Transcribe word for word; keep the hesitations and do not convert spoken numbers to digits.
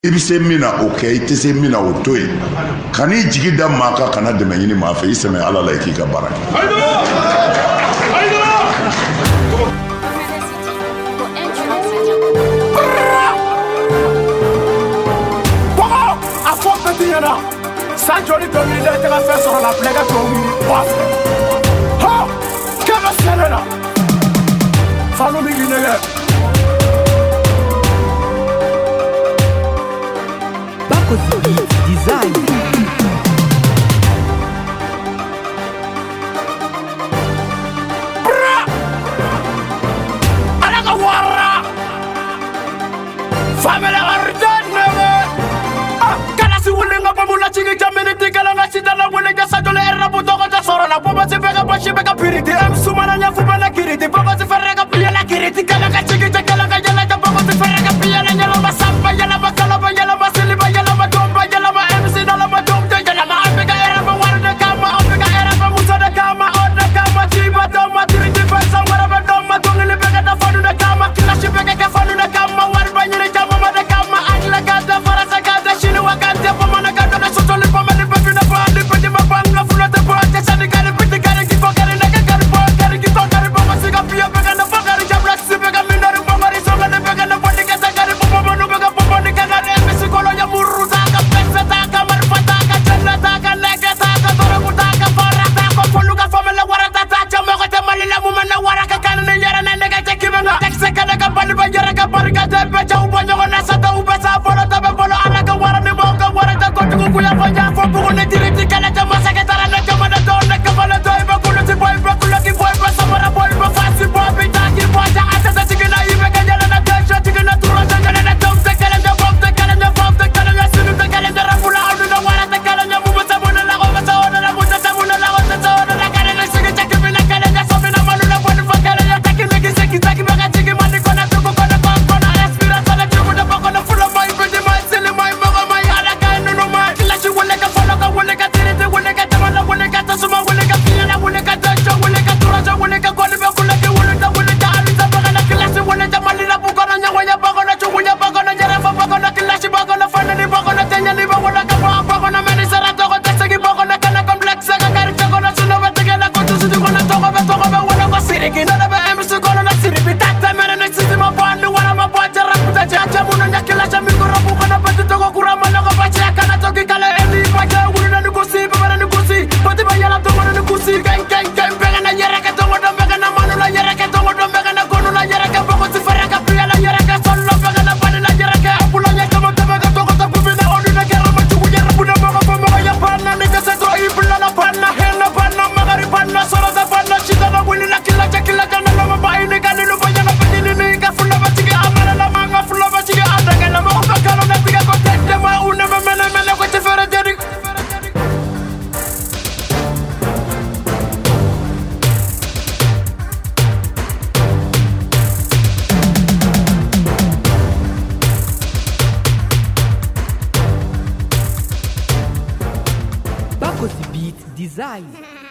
I bɛ se min na o kɛ I tɛ se min na o to yen ka n'i jigi da maa kan kana dɛmɛ ɲini maa fɛ I sɛmɛ Ala la I k'i ka baara kɛ. Sanjoli domi le te la fẹ́ sọ̀rọ̀ la blẹga to mi boss ha kama serena follow me in there Bako design ala ka wara famela ardenne kala si wulenga pamula chigi jamene tikala nga chidala wulenga sadole erra butogo ta soro la poba se pega bashi pega piriti em sumana nya fubana kiriti poba se ferrega pia la kiriti kala nga chigi kala nga yala ta poba se ferrega pia la nyala masamba yala bakala ba yala basili ba yala ba tomba yala ba mc dala ba tomba yala ma apega era ba warna kama apega era ba musada kama odna kama chiba toma tiriti pesa wara ba doma tongile pega ta fanu na kama kilashi pega ka fanu na kama warba nyire kama mada kama anla gada farasa gada shinu wakati pa mana gada na sotole pa mali pa fina pa ali pa jima banga fula te pa te sani gari piti gari ki fokari na gari pa gari ki fokari pa masiga pia pega na fokari jabra si pega minari pa mari songa na pega na podi ka sagari pa pa manu pega pa podi ka gari mesi kolo ya muru sa ka pesa ta ka marfa ta ka challa ta ka lega ta ka tora muta ka fara ta ko fulu ka famela wara ta ta chamo ko te mali la muma na wara ka kana na yara na nega te kibanga tek se ka ka bali ba yara ka par ka te pe chau ba nyogo na sa ta u ba sa bolo ta be bolo ala ka wara ni mo ka wara ta ko tu ku ya fa ya fo bu ne diriti kala ta masa ka tara na ka mana do na ka bala do ba ku ti boy ba ku ki boy ba samara boy ba fasi boy bi ta ki boy ta ata ta ti na ibe ka yala na ta sha ti na tu ra ta na ta ta kala na bom ta kala na bom ta kala na sinu ta kala na rafula au na wara ta kala na mu ba sa bona la ko ba sa ona la mu ta sa bona la ko ta sa ona la kala na sigi ta ki na kala na so na manu na bona fa kala na ta ki me ki se ki ta ki ba ka ti ki mani ko na tu ko na ko ko na respira ta la ki mu na ba ko na fula mai ko di mai sele mai ba ko mai ala ka no no mai la shi wala ka fala ka wala ka tere te wala ka ta mala wala ka ta suma wala ka pia na wala ka ta cha wala ka tura cha wala ka ko ni ba ko la ki wala ta wala ta ali ta ba ka na la shi wala ta mali na bu ko na nya wala ba ko na chu wala ba ko na jara fa ba ko na la shi ba ko na fa na ni ba ko na tenya ni ba wala ka ba ba ko na me ni sara to ko ta sa ki ba ko na kana complex ka kar ta ko na sunu ba ta ka na ko tu su ko na to ko ba to ko ba wala ko siri ki na ba em su ko na siri bi ta ta me na si ma ba ni wala ma ba ta ra ta cha cha mu na nya ki la cha mi ko ra bu ko na ba tu to ko kura ma na ko ba cha kana to ki kala eli ba ka wuri na ni ko si ba na ni ko si ba ti ba yala to na ni ko si kan kan kan ba na yara ka to mo do ba na manu na yara ka to mo do ba na ko na yara ka ba ko ti fara ka pia la yara ka solo ba na ba na yara ka bu la nya ka mo to ba ka to ko ta bu na onu na ka ra ma chu yara bu na ba ko ba ma ya pa na ni ka sa to i bu la la pa na he na pa na ma gari pa na solo da pa na chi da na wili la kila cha kila ka na ma ba ni ka ni no ba ya na pa ni ni ka fu la ba ti ga amara la ma nga fu la ba ti ga anda ka na ma ba ka na ti ga ko te de ma una ma mena mena ko ti fara de Bako beat design